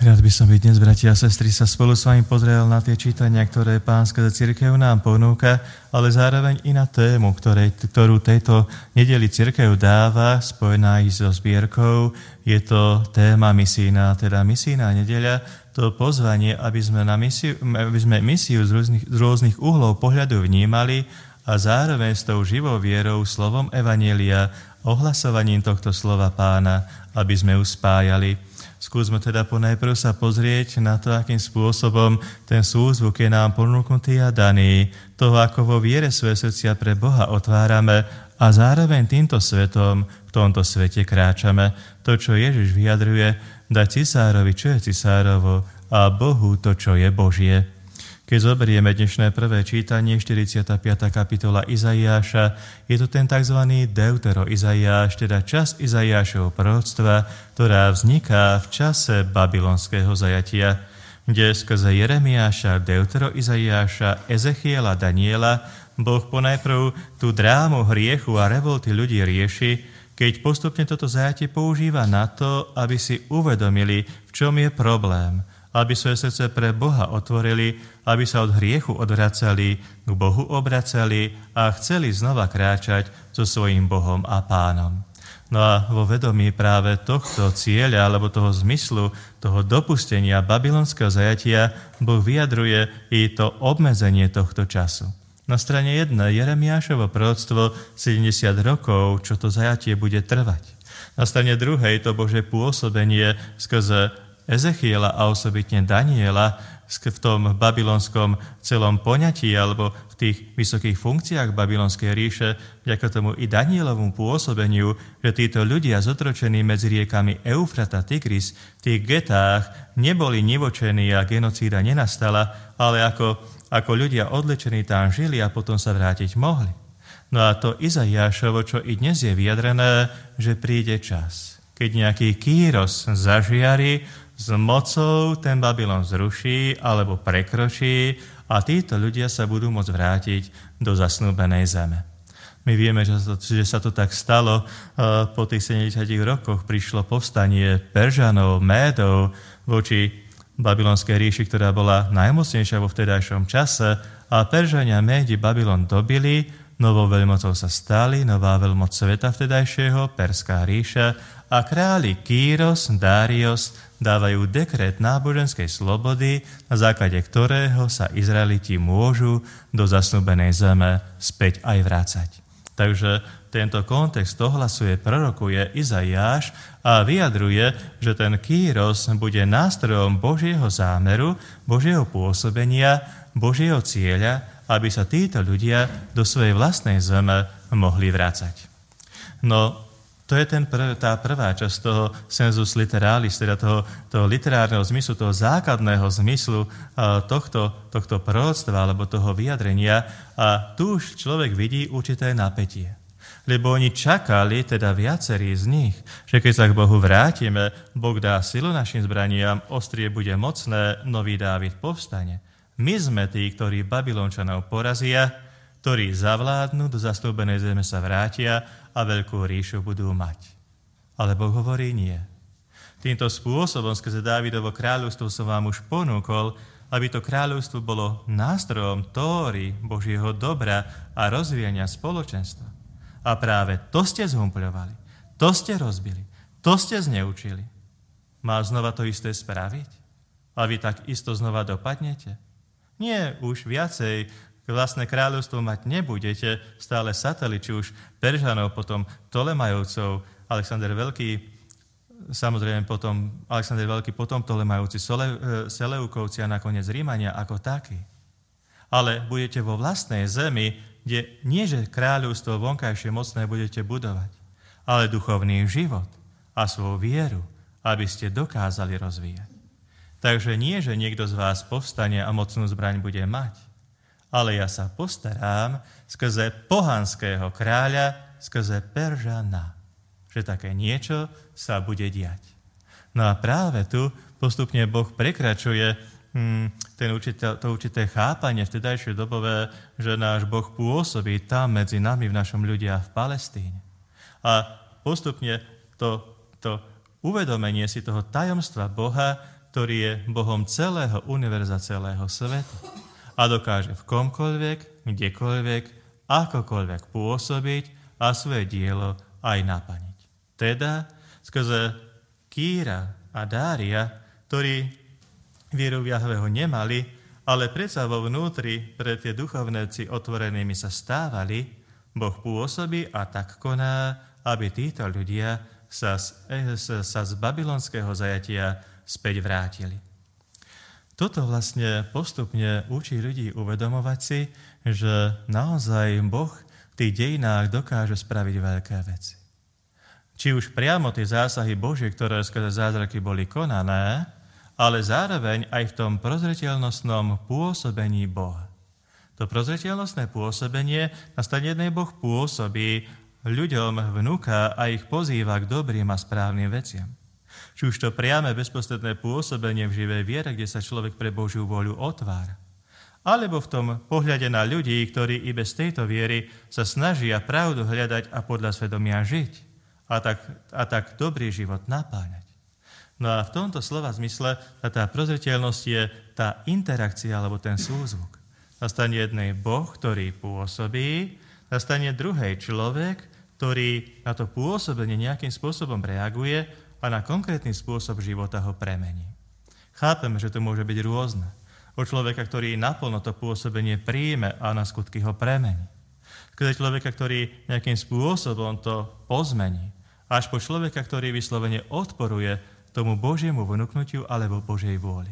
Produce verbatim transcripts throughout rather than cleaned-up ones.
Rád by som byť dnes, bratia a sestry, sa spolu s vami pozrel na tie čítania, ktoré Pán skrze cirkev nám ponúka, ale zároveň i na tému, ktorej, ktorú tejto nedeli cirkev dáva, spojená i so zbierkou. Je to téma misijná, teda misijná nedeľa, to pozvanie, aby sme, na misiu, aby sme misiu z rôznych, z rôznych uhlov pohľadu vnímali a zároveň s tou živou vierou, slovom evanjelia, ohlasovaním tohto slova Pána, aby sme ju spájali. Skúsme teda ponajprv sa pozrieť na to, akým spôsobom ten súzvuk je nám ponúknutý a daný, toho, ako vo viere svoje srdcia pre Boha otvárame a zároveň týmto svetom v tomto svete kráčame. To, čo Ježiš vyjadruje, dať cisárovi, čo je cisárovo, a Bohu to, čo je Božie. Keď zoberieme dnešné prvé čítanie, štyridsiata piata kapitola Izaiáša, je to ten tzv. Deutero Izaiáš, teda časť Izaiášovho proroctva, ktorá vzniká v čase babylonského zajatia, kde skrze Jeremiáša, Deutero Izaiáša, Ezechiela, Daniela Boh ponajprv tú drámu hriechu a revolty ľudí rieši, keď postupne toto zajatie používa na to, aby si uvedomili, v čom je problém, aby svoje srdce pre Boha otvorili, aby sa od hriechu odvracali, k Bohu obracali a chceli znova kráčať so svojím Bohom a Pánom. No a vo vedomí práve tohto cieľa, alebo toho zmyslu, toho dopustenia babylonského zajatia, Boh vyjadruje i to obmedzenie tohto času. Na strane jednej Jeremiášovo proroctvo sedemdesiat rokov, čo to zajatie bude trvať. Na strane druhej to Božie pôsobenie skrze Ezechiela a osobitne Daniela v tom babylonskom celom poňatí alebo v tých vysokých funkciách babylonskej ríše, vďaka tomu i Danielovom pôsobeniu, že títo ľudia zotročení medzi riekami Eufrat a Tigris v tých getách neboli nivočení a genocída nenastala, ale ako, ako ľudia odlečení tam žili a potom sa vrátiť mohli. No a to Izaiášovo, čo i dnes je vyjadrené, že príde čas, keď nejaký Kýros zažiari, s mocou ten Babylon zruší alebo prekročí a títo ľudia sa budú môcť vrátiť do zasnúbenej zeme. My vieme, že, to, že sa to tak stalo. Po tých sedemdesiatich rokoch prišlo povstanie Peržanov, Médov voči babylonskej ríši, ktorá bola najmocnejšia vo vtedajšom čase a Peržania, Médi Babylon dobili, novou veľmocou sa stali, nová veľmoc sveta vtedajšieho, Perská ríša a králi Kýros, Dários dávajú dekret náboženskej slobody, na základe ktorého sa Izraeliti môžu do zasnúbenej zeme späť aj vrácať. Takže tento kontext ohlasuje, prorokuje Izaiáš a vyjadruje, že ten Kýros bude nástrojom Božieho zámeru, Božieho pôsobenia, Božieho cieľa, aby sa títo ľudia do svojej vlastnej zeme mohli vrácať. No, to je ten prv, tá prvá časť toho sensus literalis, teda toho, toho literárneho zmyslu, toho základného zmyslu uh, tohto, tohto proroctva alebo toho vyjadrenia. A tu už človek vidí určité napätie. Lebo oni čakali, teda viacerí z nich, že keď sa k Bohu vrátime, Boh dá silu našim zbraniam, ostrie bude mocné, nový Dávid povstane. My sme tí, ktorí Babylončanov porazia, ktorí zavládnu, do zastúbenej zeme sa vrátia a veľkú ríšu budú mať. Ale Boh hovorí nie. Týmto spôsobom, skrze Dávidovo kráľovstvo som vám už ponúkol, aby to kráľovstvo bolo nástrojom tóry Božieho dobra a rozvíjania spoločenstva. A práve to ste zhumpľovali, to ste rozbili, to ste zneučili. Má znova to isté spraviť? A vy tak isto znova dopadnete? Nie, už viacej vlastné kráľovstvo mať nebudete, stále satelit, či už Peržanov, potom Ptolemajovcov, Alexander Veľký, samozrejme potom Alexander Veľký, potom Ptolemajovci, Seleukovci a nakoniec Rímania ako takí. Ale budete vo vlastnej zemi, kde nie že kráľovstvo vonkajšie mocné budete budovať, ale duchovný život a svoju vieru, aby ste dokázali rozvíjať. Takže nie, že niekto z vás povstane a mocnú zbraň bude mať, ale ja sa postarám skrze pohanského kráľa, skrze Peržana, že také niečo sa bude diať. No a práve tu postupne Boh prekračuje hmm, ten určité, to určité chápanie vtedajšie dobové, že náš Boh pôsobí tam medzi nami v našom ľudia v Palestíne. A postupne to, to uvedomenie si toho tajomstva Boha, ktorý je Bohom celého univerza, celého sveta a dokáže v komkoľvek, kdekoľvek, akokoľvek pôsobiť a svoje dielo aj naplniť. Teda skrze Kýra a Dária, ktorí vieru v Jahveho nemali, ale predsa vo vnútri pre tie duchovnéci otvorenými sa stávali, Boh pôsobí a tak koná, aby títo ľudia sa z, sa z babylonského zajatia späť vrátili. Toto vlastne postupne učí ľudí uvedomovať si, že naozaj Boh v tých dejinách dokáže spraviť veľké veci. Či už priamo tie zásahy Božie, ktoré skrze zázraky boli konané, ale zároveň aj v tom prozreteľnostnom pôsobení Boha. To prozreteľnostné pôsobenie na strane jednej Boh pôsobí, ľuďom vnúka a ich pozýva k dobrým a správnym veciam. Či už to priame bezprostredné pôsobenie v živej viere, kde sa človek pre Božiu voľu otvára. Alebo v tom pohľade na ľudí, ktorí i bez tejto viery sa snažia pravdu hľadať a podľa svedomia žiť. A tak, a tak dobrý život napáňať. No a v tomto slova zmysle tá prozreteľnosť je tá interakcia alebo ten súzvuk. Na strane jednej Boh, ktorý pôsobí, na strane druhej človek, ktorý na to pôsobenie nejakým spôsobom reaguje a na konkrétny spôsob života ho premení. Chápeme, že to môže byť rôzne. Od človeka, ktorý naplno to pôsobenie príjme a na skutky ho premení. Skrze človeka, ktorý nejakým spôsobom to pozmení. Až po človeka, ktorý vyslovene odporuje tomu Božiemu vnúknutiu alebo Božej vôli.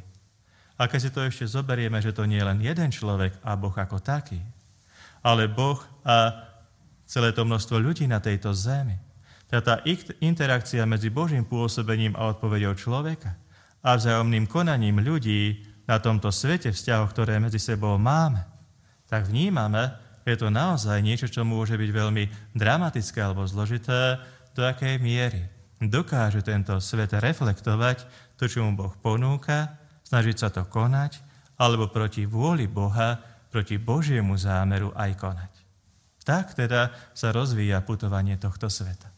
A keď si to ešte zoberieme, že to nie je len jeden človek a Boh ako taký, ale Boh a celé to množstvo ľudí na tejto zemi. Tá interakcia medzi Božím pôsobením a odpoveďou človeka a vzájomným konaním ľudí na tomto svete vzťahov, ktoré medzi sebou máme, tak vnímame, že je to naozaj niečo, čo môže byť veľmi dramatické alebo zložité, do akej miery dokáže tento svet reflektovať to, čo mu Boh ponúka, snažiť sa to konať, alebo proti vôli Boha, proti Božiemu zámeru aj konať. Tak teda sa rozvíja putovanie tohto sveta.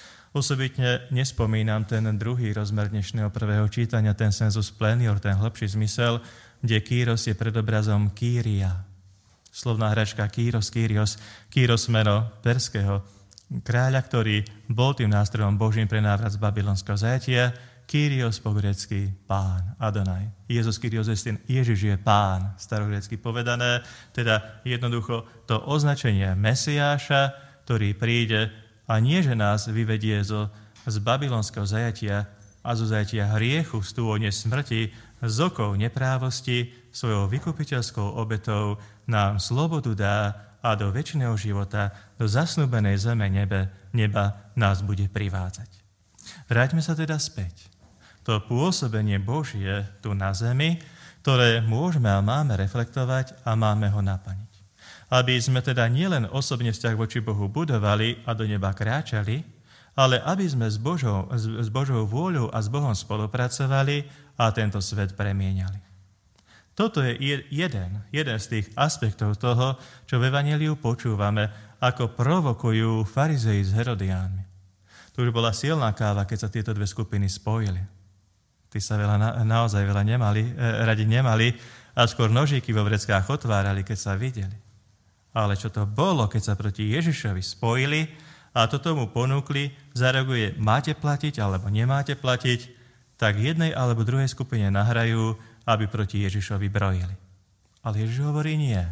Osobitne nespomínam ten druhý rozmer dnešného prvého čítania, ten sensus plenior, ten hlbší zmysel, kde Kýros je predobrazom Kýria. Slovná hračka Kýros, Kýrios, Kýros meno perského kráľa, ktorý bol tým nástrojom Božím pre návrat z babylonského zajatia, Kýrios po grécky pán, Adonaj. Jezus Kýrios je Ježiš je pán, starogrécky povedané, teda jednoducho to označenie Mesiáša, ktorý príde a nie, že nás vyvedie zo, z babylonského zajatia a zo zajatia hriechu, stône smrti, z okov neprávosti, svojou vykupiteľskou obetou nám slobodu dá a do večného života, do zasnúbenej zeme nebe, neba nás bude privádzať. Vráťme sa teda späť. To pôsobenie Božie tu na zemi, ktoré môžeme a máme reflektovať a máme ho naplniť. Aby sme teda nielen osobne vzťah voči Bohu budovali a do neba kráčali, ale aby sme s Božou, s Božou vôľou a s Bohom spolupracovali a tento svet premieniali. Toto je jeden, jeden z tých aspektov toho, čo v Evanjeliu počúvame, ako provokujú farizei s Herodiánmi. Tu už bola silná káva, keď sa tieto dve skupiny spojili. Tí sa veľa, na, naozaj veľa nemali, eh, radi nemali a skôr nožíky vo vreckách otvárali, keď sa videli. Ale čo to bolo, keď sa proti Ježišovi spojili a to tomu ponúkli, zareaguje, máte platiť alebo nemáte platiť, tak jednej alebo druhej skupine nahrajú, aby proti Ježišovi brojili. Ale Ježiš hovorí nie.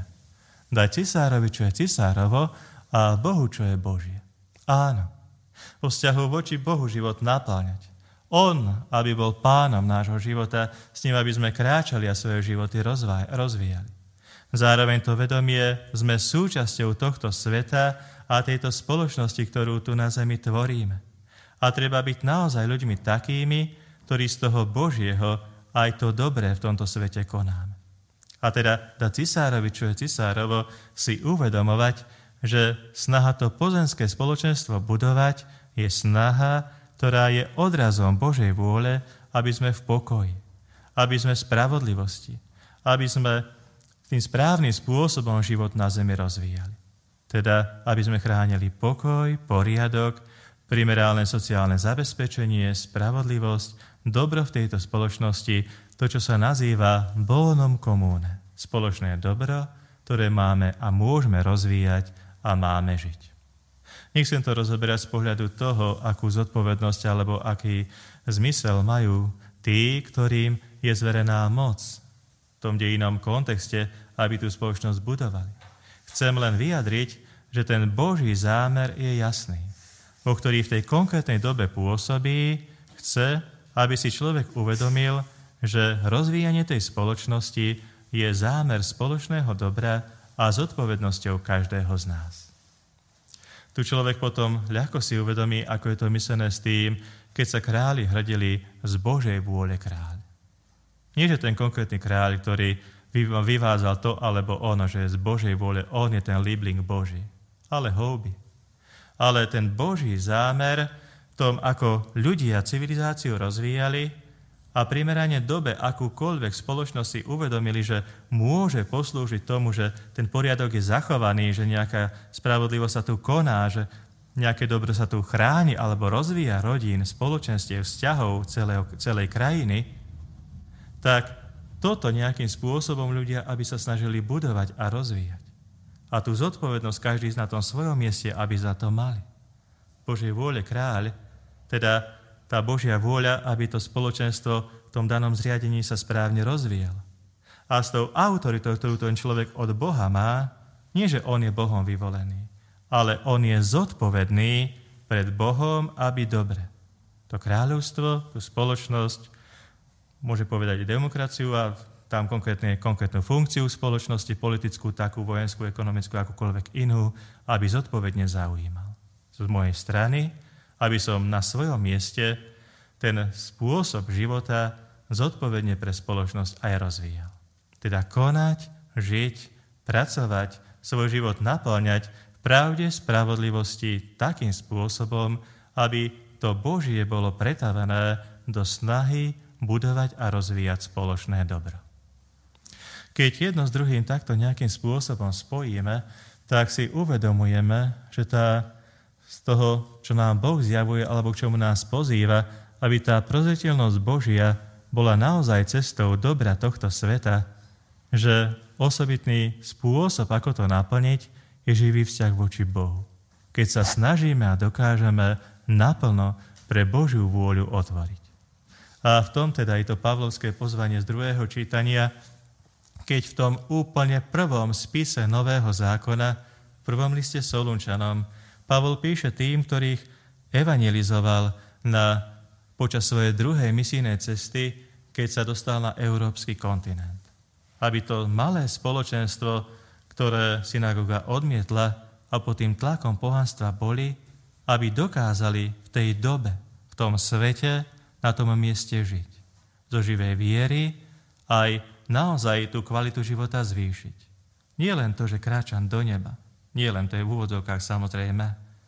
Daj cisárovi, čo je cisárovo, a Bohu, čo je Božie. Áno. Vo vzťahu voči Bohu život napĺňať. On, aby bol pánom nášho života, s ním, aby sme kráčali a svoje životy rozvíjali. Zároveň to vedomie sme súčasťou tohto sveta a tejto spoločnosti, ktorú tu na zemi tvoríme. A treba byť naozaj ľuďmi takými, ktorí z toho Božieho aj to dobré v tomto svete konáme. A teda dať cisárovi, čo je cisárovo, si uvedomovať, že snaha to pozemské spoločenstvo budovať je snaha, ktorá je odrazom Božej vôle, aby sme v pokoji, aby sme v spravodlivosti, aby sme tým správnym spôsobom život na zemi rozvíjali. Teda, aby sme chránili pokoj, poriadok, primerálne sociálne zabezpečenie, spravodlivosť, dobro v tejto spoločnosti, to, čo sa nazýva bonum comune, spoločné dobro, ktoré máme a môžeme rozvíjať a máme žiť. Nechcem to rozoberať z pohľadu toho, akú zodpovednosť alebo aký zmysel majú tí, ktorým je zverená moc v tom dejinom kontexte, aby tú spoločnosť budovali. Chcem len vyjadriť, že ten Boží zámer je jasný. Boh, ktorý v tej konkrétnej dobe pôsobí, chce, aby si človek uvedomil, že rozvíjanie tej spoločnosti je zámer spoločného dobra a zodpovednosťou každého z nás. Tu človek potom ľahko si uvedomí, ako je to myslené s tým, keď sa králi hrdili z Božej vôle kráľ. Nie, že ten konkrétny kráľ, ktorý vyvázal to alebo ono, že z Božej vôle on je ten líbling Boží, ale houby. Ale ten Boží zámer v tom, ako ľudia civilizáciu rozvíjali a primerane dobe akúkoľvek spoločnosť si uvedomili, že môže poslúžiť tomu, že ten poriadok je zachovaný, že nejaká spravodlivosť sa tu koná, že nejaké dobro sa tu chráni alebo rozvíja rodín, spoločenstiev, vzťahov celého, celej krajiny, tak toto nejakým spôsobom ľudia, aby sa snažili budovať a rozvíjať. A tú zodpovednosť každý na tom svojom mieste, aby za to mali. Božej vôle kráľ, teda tá Božia vôľa, aby to spoločenstvo v tom danom zriadení sa správne rozvíjalo. A s tou autoritou, ktorú ten človek od Boha má, nie, že on je Bohom vyvolený, ale on je zodpovedný pred Bohom, aby dobre. To kráľovstvo, tú spoločnosť, môže povedať demokraciu a tam konkrétne, konkrétnu funkciu spoločnosti, politickú, takú vojenskú, ekonomickú, akúkoľvek inú, aby zodpovedne zaujímal. Z mojej strany, aby som na svojom mieste ten spôsob života zodpovedne pre spoločnosť aj rozvíjal. Teda konať, žiť, pracovať, svoj život naplňať v pravde, spravodlivosti takým spôsobom, aby to Božie bolo pretavené do snahy budovať a rozvíjať spoločné dobro. Keď jedno s druhým takto nejakým spôsobom spojíme, tak si uvedomujeme, že tá z toho, čo nám Boh zjavuje alebo k čomu nás pozýva, aby tá prozreteľnosť Božia bola naozaj cestou dobra tohto sveta, že osobitný spôsob, ako to naplniť, je živý vzťah voči Bohu. Keď sa snažíme a dokážeme naplno pre Božiu vôľu otvoriť. A v tom teda je to Pavlovské pozvanie z druhého čítania, keď v tom úplne prvom spise Nového zákona, v prvom liste Solunčanom, Pavol píše tým, ktorých evangelizoval na, počas svojej druhej misijnej cesty, keď sa dostal na európsky kontinent. Aby to malé spoločenstvo, ktoré synagoga odmietla a pod tým tlakom pohanstva boli, aby dokázali v tej dobe, v tom svete, na tom mieste žiť. Zo živej viery aj naozaj tú kvalitu života zvýšiť. Nie len to, že kráčam do neba, nie len to je v úvodzovkách samozrejme.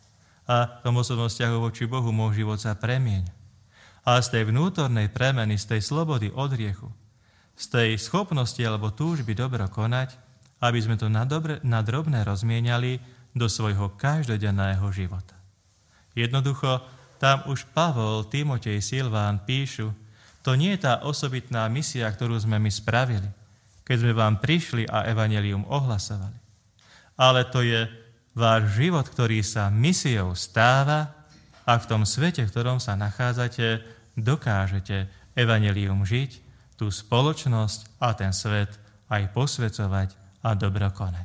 A v tom osobnom vzťahu voči Bohu môj život sa premieňa. A z tej vnútornej premeny, z tej slobody od hriechu, z tej schopnosti alebo túžby dobro konať, aby sme to na, dobre, na drobné rozmieniali do svojho každodenného života. Jednoducho, tam už Pavol, Timotej, Silván píšu, to nie je tá osobitná misia, ktorú sme my spravili, keď sme vám prišli a evanjelium ohlasovali. Ale to je váš život, ktorý sa misiou stáva a v tom svete, v ktorom sa nachádzate, dokážete evanjelium žiť, tú spoločnosť a ten svet aj posvecovať a dobro konať.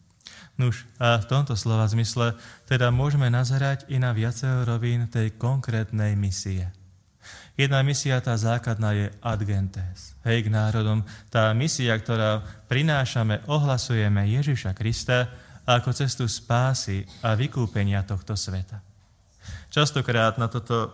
Nuž, a v tomto slova zmysle teda môžeme nazerať i na viacero rovín tej konkrétnej misie. Jedna misia, tá základná, je ad gentes. Hej, k národom. Tá misia, ktorá prinášame, ohlasujeme Ježiša Krista ako cestu spásy a vykúpenia tohto sveta. Častokrát na toto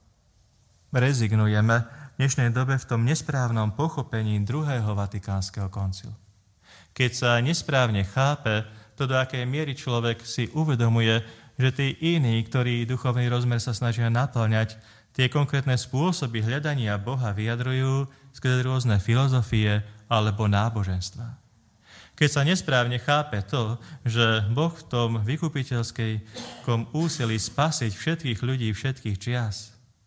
rezignujeme v dnešnej dobe v tom nesprávnom pochopení druhého Vatikánskeho koncilu. Keď sa nesprávne chápe to, do akej miery človek si uvedomuje, že tí iní, ktorí duchovný rozmer sa snažia naplňať, tie konkrétne spôsoby hľadania Boha vyjadrujú skrze rôzne filozofie alebo náboženstva. Keď sa nesprávne chápe to, že Boh v tom vykupiteľskom úsilí spasiť všetkých ľudí všetkých čias,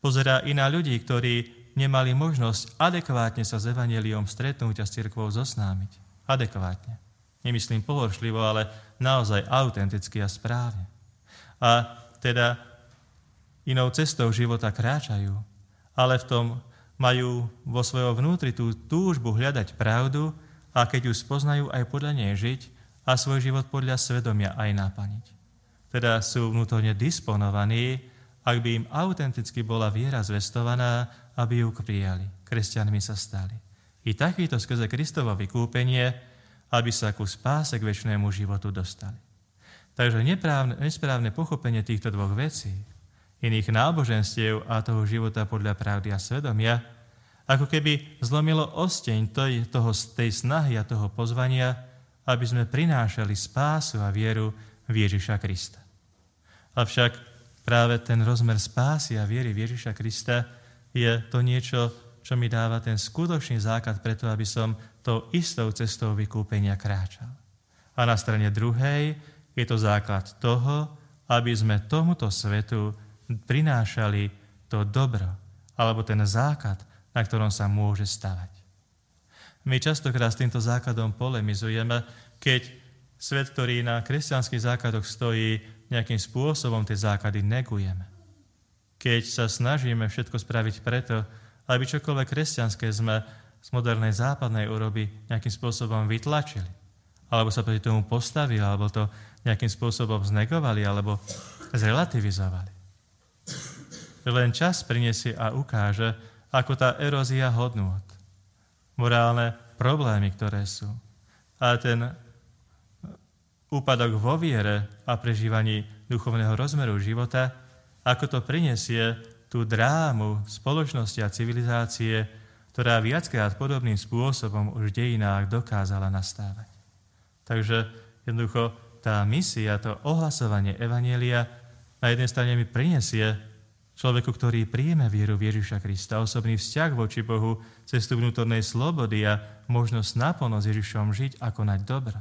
Pozerá i na ľudí, ktorí nemali možnosť adekvátne sa s evanjeliom stretnúť a s cirkvou zosnámiť. Adekvátne. Nemyslím pohoršlivo, ale naozaj autenticky a správne. A teda inou cestou života kráčajú, ale v tom majú vo svojom vnútri tú túžbu hľadať pravdu a keď ju spoznajú, aj podľa nej žiť a svoj život podľa svedomia aj naplniť. Teda sú vnútorne disponovaní, ak by im autenticky bola viera zvestovaná, aby ju prijali. Kresťanmi sa stali. I takýto skrze Kristovo vykúpenie, aby sa ku spáse k večnému životu dostali. Takže neprávne, nesprávne pochopenie týchto dvoch vecí, iných náboženstiev a toho života podľa pravdy a svedomia, ako keby zlomilo osteň tej, toho, tej snahy a toho pozvania, aby sme prinášali spásu a vieru v Ježiša Krista. Avšak práve ten rozmer spásy a viery v Ježiša Krista je to niečo, čo mi dáva ten skutočný základ preto, aby som tou istou cestou vykúpenia kráčal. A na strane druhej je to základ toho, aby sme tomuto svetu prinášali to dobro, alebo ten základ, na ktorom sa môže stavať. My častokrát s týmto základom polemizujeme, keď svet, ktorý na kresťanských základoch stojí, nejakým spôsobom tie základy negujeme. Keď sa snažíme všetko spraviť preto, aby čokoľvek kresťanské sme z modernej západnej Európy nejakým spôsobom vytlačili, alebo sa proti tomu postavili, alebo to nejakým spôsobom znegovali, alebo zrelativizovali. Len čas prinesie a ukáže, ako tá erózia hodnôt, morálne problémy, ktoré sú, a ten úpadok vo viere a prežívaní duchovného rozmeru života, ako to prinesie tú drámu spoločnosti a civilizácie, ktorá viackrát podobným spôsobom už v dejinách dokázala nastávať. Takže jednoducho tá misia, to ohlasovanie evanjelia na jednej strane mi prinesie človeku, ktorý príjme vieru v Ježiša Krista, osobný vzťah voči Bohu, cestu vnútornej slobody a možnosť naplno s Ježišom žiť a konať dobro.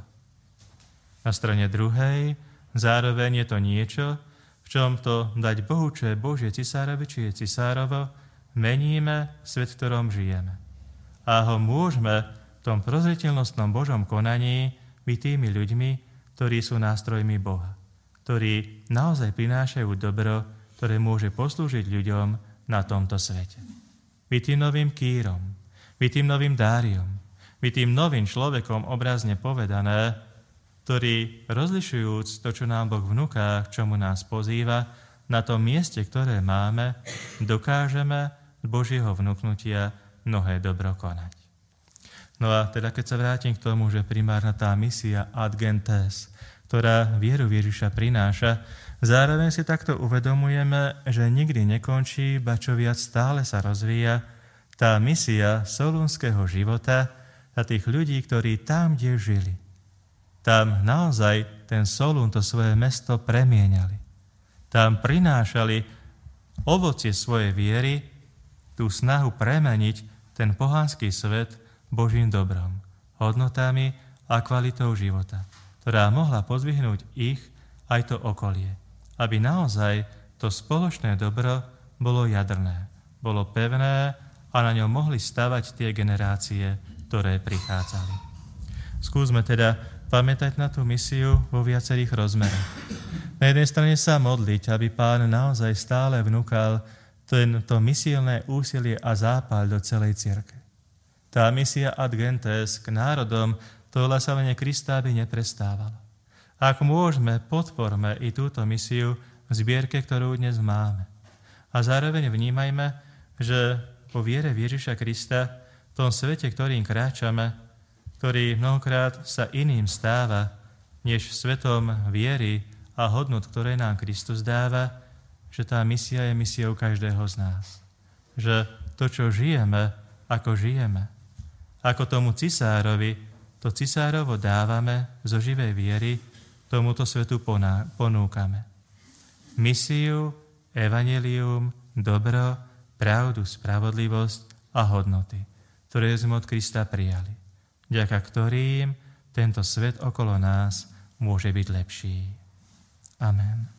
Na strane druhej zároveň je to niečo, v čom to dať Bohu, čo je Božie cisárovi, či je cisárovo, meníme svet, v ktorom žijeme. A ho môžeme v tom prozreteľnostnom Božom konaní byť tými ľuďmi, ktorí sú nástrojmi Boha, ktorí naozaj prinášajú dobro, ktoré môže poslúžiť ľuďom na tomto svete. Byť tým novým Kýrom, byť tým novým Dáriom, byť tým novým človekom, obrazne povedané, ktorý, rozlišujúc to, čo nám Boh vnúka, k čomu nás pozýva, na tom mieste, ktoré máme, dokážeme z Božieho vnúknutia mnohé dobro konať. No a teda, keď sa vrátim k tomu, že primárna tá misia ad gentes, ktorá vieru Ježiša prináša, zároveň si takto uvedomujeme, že nikdy nekončí, ba čo viac stále sa rozvíja tá misia solúnskeho života a tých ľudí, ktorí tam, kde žili, tam naozaj ten Solún, to svoje mesto premieňali. Tam prinášali ovocie svojej viery, tú snahu premeniť ten pohanský svet Božím dobrom, hodnotami a kvalitou života, ktorá mohla podvihnúť ich aj to okolie, aby naozaj to spoločné dobro bolo jadrné, bolo pevné a na ňom mohli stavať tie generácie, ktoré prichádzali. Skúsme teda pamätať na tú misiu vo viacerých rozmeroch. Na jednej strane sa modliť, aby Pán naozaj stále vnúkal tento misielné úsilie a zápal do celej cirkvi. Tá misia ad gentes k národom, to ohlasovanie Krista by neprestávalo. Ak môžeme, podporme i túto misiu v zbierke, ktorú dnes máme. A zároveň vnímajme, že po viere v Ježiša Krista, v tom svete, ktorým kráčame, ktorý mnohokrát sa iným stáva, než svetom viery a hodnot, ktoré nám Kristus dáva, že tá misia je misiou každého z nás. Že to, čo žijeme, ako žijeme, ako tomu cisárovi, to cisárovo dávame zo živej viery, tomuto svetu ponúkame. Misiu, evanjelium, dobro, pravdu, spravodlivosť a hodnoty, ktoré sme od Krista prijali, vďaka ktorým tento svet okolo nás môže byť lepší. Amen.